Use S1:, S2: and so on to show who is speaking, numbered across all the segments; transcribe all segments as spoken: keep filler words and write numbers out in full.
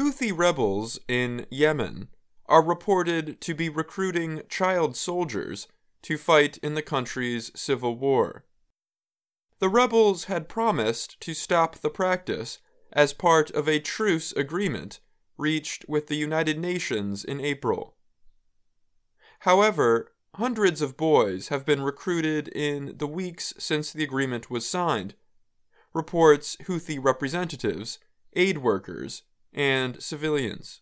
S1: Houthi rebels in Yemen are reported to be recruiting child soldiers to fight in the country's civil war. The rebels had promised to stop the practice as part of a truce agreement reached with the United Nations in April. However, hundreds of boys have been recruited in the weeks since the agreement was signed, reports Houthi representatives, aid workers, and civilians.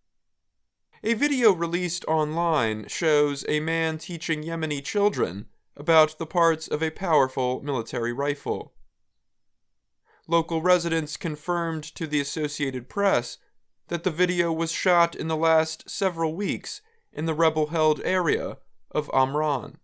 S1: A video released online shows a man teaching Yemeni children about the parts of a powerful military rifle. Local residents confirmed to the Associated Press that the video was shot in the last several weeks in the rebel-held area of Amran.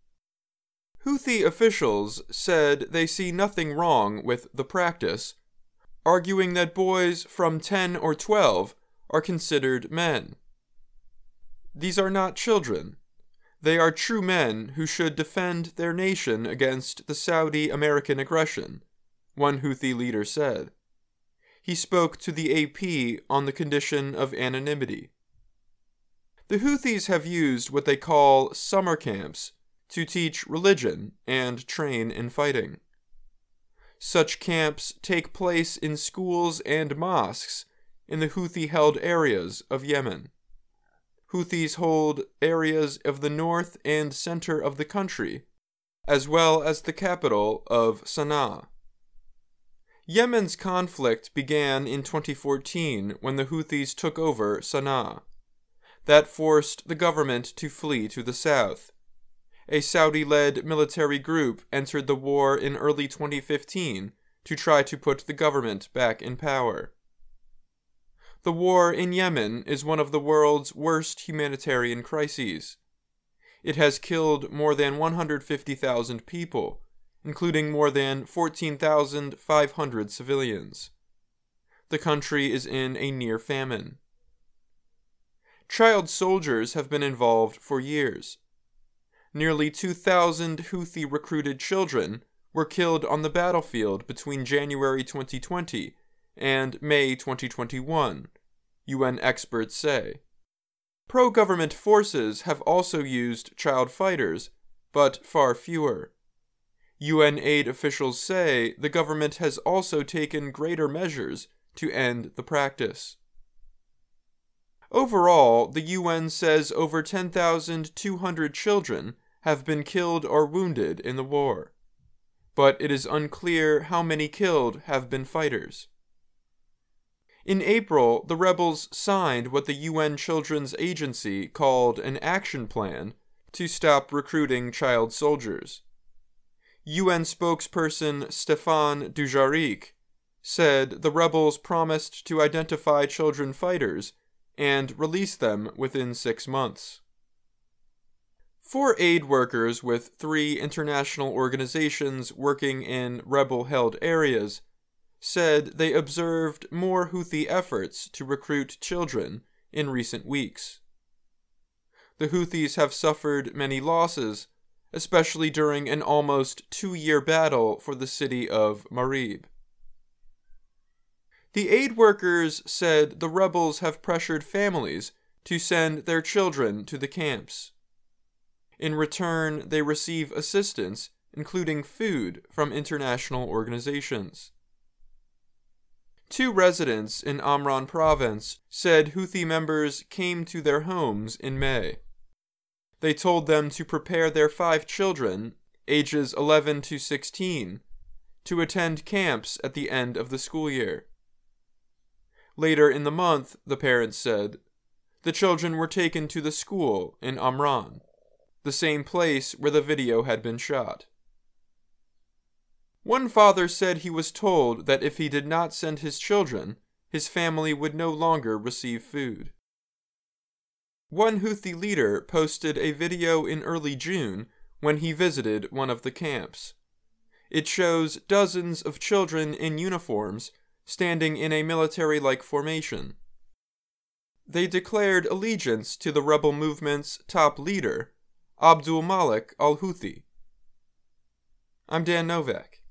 S1: Houthi officials said they see nothing wrong with the practice, arguing that boys from ten or twelve are considered men. These are not children. They are true men who should defend their nation against the Saudi-American aggression, one Houthi leader said. He spoke to the A P on the condition of anonymity. The Houthis have used what they call summer camps to teach religion and train in fighting. Such camps take place in schools and mosques in the Houthi-held areas of Yemen. Houthis hold areas of the north and center of the country, as well as the capital of Sana'a. Yemen's conflict began in twenty fourteen when the Houthis took over Sana'a. That forced the government to flee to the south. A Saudi-led military group entered the war in early twenty fifteen to try to put the government back in power. The war in Yemen is one of the world's worst humanitarian crises. It has killed more than one hundred fifty thousand people, including more than fourteen thousand five hundred civilians. The country is in a near famine. Child soldiers have been involved for years. Nearly two thousand Houthi-recruited children were killed on the battlefield between January twenty twenty and May twenty twenty-one, U N experts say. Pro-government forces have also used child fighters, but far fewer. U N aid officials say the government has also taken greater measures to end the practice. Overall, the U N says over ten thousand two hundred children have been killed or wounded in the war, but it is unclear how many killed have been fighters. In April, the rebels signed what the U N Children's Agency called an action plan to stop recruiting child soldiers. U N spokesperson Stéphane Dujarric said the rebels promised to identify children fighters and release them within six months. Four aid workers with three international organizations working in rebel-held areas said they observed more Houthi efforts to recruit children in recent weeks. The Houthis have suffered many losses, especially during an almost two-year battle for the city of Marib. The aid workers said the rebels have pressured families to send their children to the camps. In return, they receive assistance, including food, from international organizations. Two residents in Amran province said Houthi members came to their homes in May. They told them to prepare their five children, ages eleven to sixteen, to attend camps at the end of the school year. Later in the month, the parents said, the children were taken to the school in Amran, the same place where the video had been shot. One father said he was told that if he did not send his children, his family would no longer receive food. One Houthi leader posted a video in early June when he visited one of the camps. It shows dozens of children in uniforms standing in a military-like formation. They declared allegiance to the rebel movement's top leader, Abdul Malik al-Houthi. I'm Dan Novak.